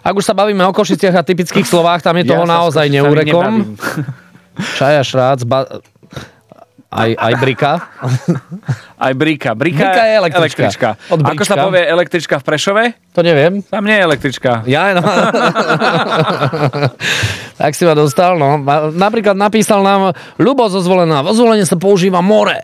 Ak už sa bavíme o Košiciach a typických slovách, tam je toho naozaj neúrekom. Čaja, šrác, aj brika. Aj brika. Brika je električka. Ako sa povie električka v Prešove? To neviem. Tam nie je električka. Ja, no. Tak si ma dostal, no. Napríklad napísal nám Ľubo zo Zvolena. Vo Zvolene sa používa more.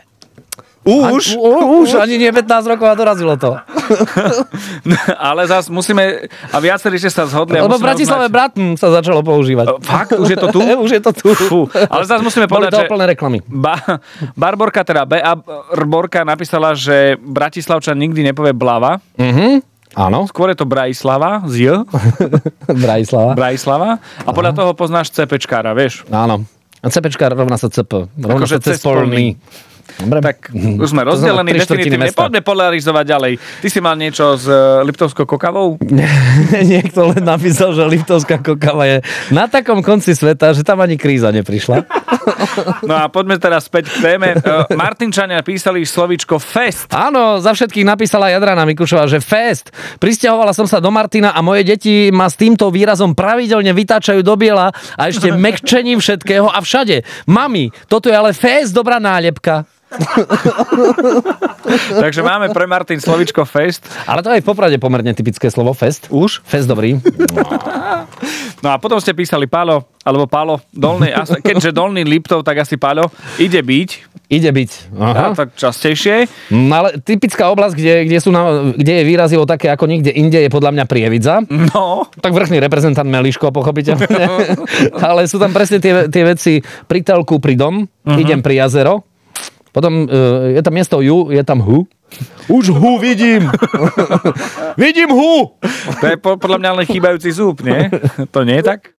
Už ani nie 15 rokov a dorazilo to. Ale zase musíme, a viacerí ste sa zhodli. Lebo v Bratislave Bratn sa začalo používať. Fakt? Už je to tu? Už je to tu. Fú. Ale zase musíme povedať, že plné reklamy. Barborka, teda Barborka napísala, že Bratislavčan nikdy nepovie Blava. Áno. Skôr je to Braislava z J. Braislava. A podľa toho poznáš CPčkára, vieš? Áno. A CPčkár rovná sa CP. Rovná sa cespolný. Dobre. Tak už sme rozdelení definitívne. Poďme polarizovať ďalej. Ty si mal niečo s Liptovskou kokavou? Niekto len napísal, že Liptovská kokava je na takom konci sveta, že tam ani kríza neprišla. No a poďme teraz späť k téme. Martinčania písali slovíčko fest. Áno, za všetkých napísala Jadrana Mikušová, že fest. Prisťahovala som sa do Martina a moje deti ma s týmto výrazom pravidelne vytáčajú do biela a ešte mekčením všetkého a všade. Mami, toto je ale fest, dobrá nálepka. Takže máme pre Martin slovíčko fest. Ale to aj v Poprade pomerne typické slovo fest. Už? Fest dobrý. No a potom ste písali Pálo, alebo Pálo, keďže Dolný Liptov, tak asi Pálo, ide byť. Aha. Tak častejšie. No ale typická oblasť, kde je výrazivo také ako nikde inde, je podľa mňa Prievidza. No. Tak vrchný reprezentant Meliško, pochopiteľne. Ale sú tam presne tie veci pri telku, pri dom, idem pri jazero. Potom je tam miesto ju, je tam hu. Už hu vidím. Vidím hu. To je podľa mňa len chýbajúci zub, nie? To nie je tak?